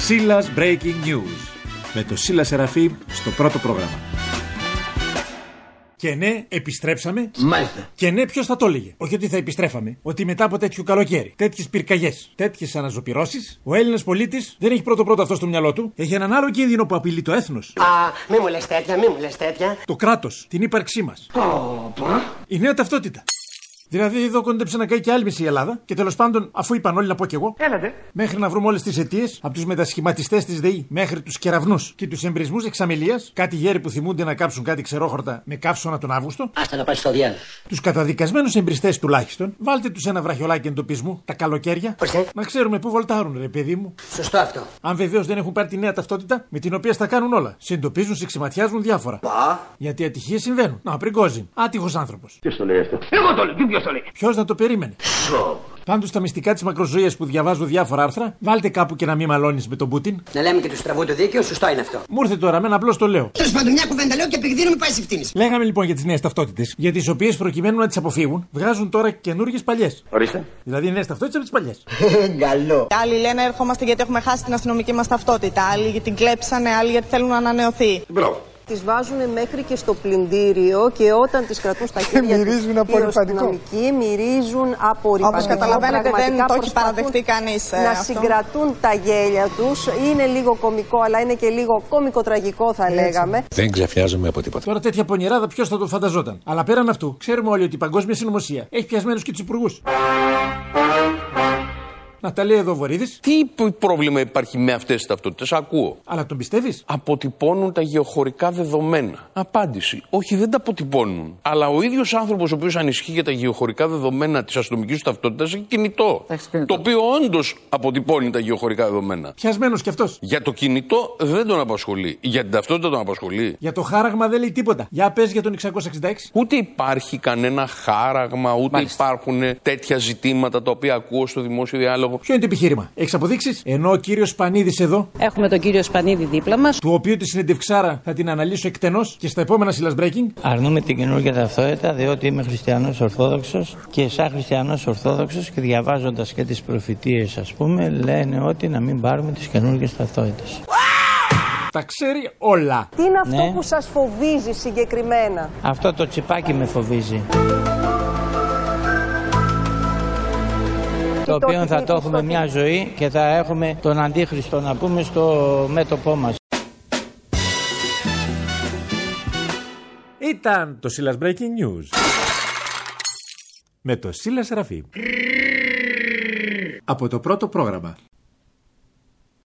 Σίλας Breaking News. Με το Σίλα Σεραφείμ στο πρώτο πρόγραμμα. Και ναι, επιστρέψαμε. Μάλιστα. Και ναι, ποιος θα το έλεγε? Όχι ότι θα επιστρέφαμε. Ότι μετά από τέτοιο καλοκαίρι, τέτοιες πυρκαγιές, τέτοιες αναζωπυρώσεις, ο Έλληνας πολίτης δεν έχει πρώτο αυτό στο μυαλό του. Έχει έναν άλλο κίνδυνο που απειλεί το έθνος. Μη μου λες τέτοια. Το κράτος, την ύπαρξή μας. Η νέα ταυτότητα. Δηλαδή, εδώ κόντεψε να καεί και άλλη μισή Ελλάδα. Και τέλος πάντων, αφού είπαν όλοι, να πω κι εγώ. Έλατε. Μέχρι να βρούμε όλες τις αιτίες, από τους μετασχηματιστές της ΔΕΗ μέχρι τους κεραυνούς και τους εμπρισμούς εξαμελίας, κάτι γέροι που θυμούνται να κάψουν κάτι ξερόχορτα με καύσωνα τον Αύγουστο. Άστα να πάει στο διάλογο. Τους καταδικασμένους εμπριστές τουλάχιστον, βάλτε τους ένα βραχιολάκι εντοπισμού τα καλοκαίρια. Ορίστε. Να ξέρουμε πού βολτάρουν, ρε παιδί μου. Σωστό αυτό. Αν βεβαίως δεν έχουν πάρει τη νέα ταυτότητα με την οποία στα κάνουν όλα. Συντοπίζουν, σεξηματιάζουν διάφορα. Γιατί ατυχίες συμβαίνουν. Να, Πριγκόζιν. Άτυχος άνθρωπος. Ποιος το λέει αυτό? Εγώ το λέω. Ποιος το λέει? Ποιος να το περίμενε? Πάντως στα μυστικά της μακροζωίας που διαβάζω διάφορα άρθρα, βάλτε κάπου και να μην μαλώνεις με τον Πούτιν. Να λέμε και του στραβού το δίκαιο, σωστό είναι αυτό. Μου ήρθε τώρα, με ένα απλώς το λέω. Τέλος πάντων, μια κουβέντα λέω και επικδίνουμε πάση ευθύνη. Λέγαμε λοιπόν για τις νέες ταυτότητες, για τις οποίες προκειμένου να τις αποφύγουν, βγάζουν τώρα καινούργιες παλιές. Ορίστε. Δηλαδή νέες ταυτότητες από τις παλιές. Καλό. Άλλοι λένε ερχόμαστε γιατί έχουμε χάσει την αστυνομική μας ταυτότητα. Άλλοι γιατί την κλέψανε, άλλοι γιατί θέλουν να ανανεωθεί. Μπράβο. Τις βάζουν μέχρι και στο πλυντήριο και όταν τις κρατούν στα χέρια μυρίζουν απορριπαντικό. Μυρίζουν απορριπαντικό. Όπως καταλαβαίνετε δεν το έχει παραδεχτεί κανείς να αυτό. συγκρατούν τα γέλια τους. Είναι λίγο κωμικό, αλλά είναι και λίγο κωμικοτραγικό θα λέγαμε. Δεν ξαφνιάζομαι από τίποτα. Τώρα τέτοια πονηράδα ποιος θα το φανταζόταν. Αλλά πέραν αυτού, ξέρουμε όλοι ότι η παγκόσμια συνωμοσία έχει πιασμένους και τους υπουργούς. Να τα λέει εδώ ο Βορίδης. Τι πρόβλημα υπάρχει με αυτές τις ταυτότητες? Ακούω. Αλλά τον πιστεύεις? Αποτυπώνουν τα γεωχωρικά δεδομένα. Απάντηση. Όχι, δεν τα αποτυπώνουν. Αλλά ο ίδιος άνθρωπος ο οποίος ανισχύει για τα γεωχωρικά δεδομένα της αστυνομικής του ταυτότητας έχει κινητό. Το οποίο όντως αποτυπώνει τα γεωχωρικά δεδομένα. Πιασμένος κι αυτός. Για το κινητό δεν τον απασχολεί. Για την ταυτότητα τον απασχολεί. Για το χάραγμα δεν λέει τίποτα. Για πες για τον 666. Ούτε υπάρχει κανένα χάραγμα, ούτε υπάρχουν τέτοια ζητήματα τα οποία ακούω στο δημόσιο διάλογο. Ποιο είναι το επιχείρημα? Έχεις αποδείξεις? Ενώ ο κύριος Σπανίδης εδώ, Έχουμε τον κύριο Σπανίδη δίπλα μας. του οποίου τη συνεντευξάρα θα την αναλύσω εκτενώς και στα επόμενα Σίλας Breaking. Αρνούμε την καινούργια ταυτότητα διότι είμαι χριστιανός Ορθόδοξος και σαν χριστιανός Ορθόδοξος και διαβάζοντας και τις προφητείες ας πούμε λένε ότι να μην πάρουμε τις καινούργιες ταυτότητες. Τα ξέρει όλα. Τι είναι αυτό Ναι. που σας φοβίζει συγκεκριμένα? Αυτό το τσιπάκι με φοβίζει. Το οποίο θα το έχουμε μια ζωή και θα έχουμε τον Αντίχριστο να πούμε στο μέτωπό μας. Ήταν το Σίλας Breaking News. Με το Σίλα Σεραφείμ. Από το πρώτο πρόγραμμα.